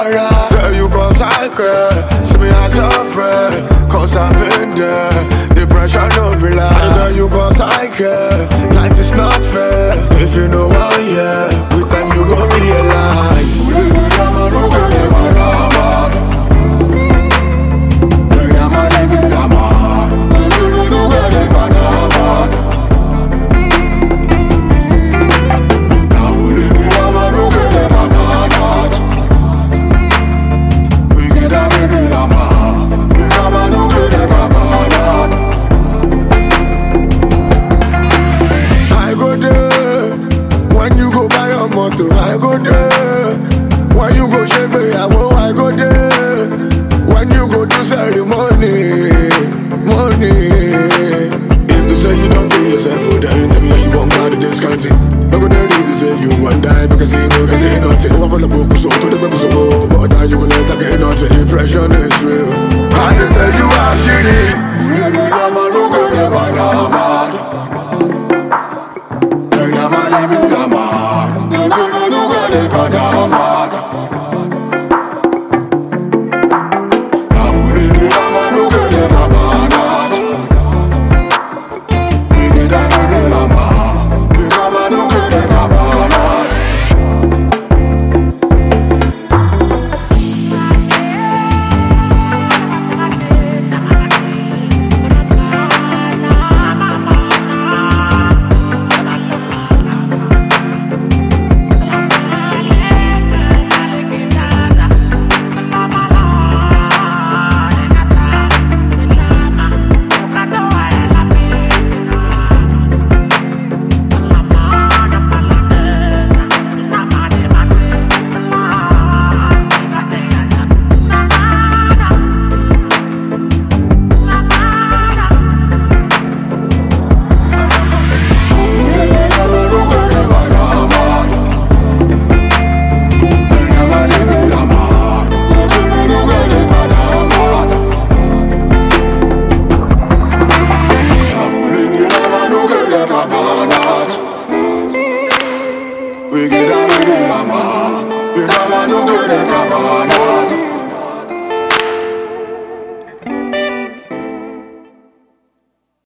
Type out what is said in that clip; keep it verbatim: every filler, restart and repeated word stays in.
alright. Tell you cause I care, see me as a friend, cause I've been there. Depression no be lie. I tell you cause I care, life is not fair. If you know why, yeah, with time you gon' realize. I go there. When you go shake me, I go, I go there. When you go to ceremony, money. If they say you don't kill yourself, oh, then tell me you won't buy the discount. I go there, they say you won't die because you know, because you nothing. I'm gonna book so to the baby so but now you will let that get nothing. Depression is real. I can tell you how shit is. I'm a look at the man, we get a big lama, we got a new good cabana.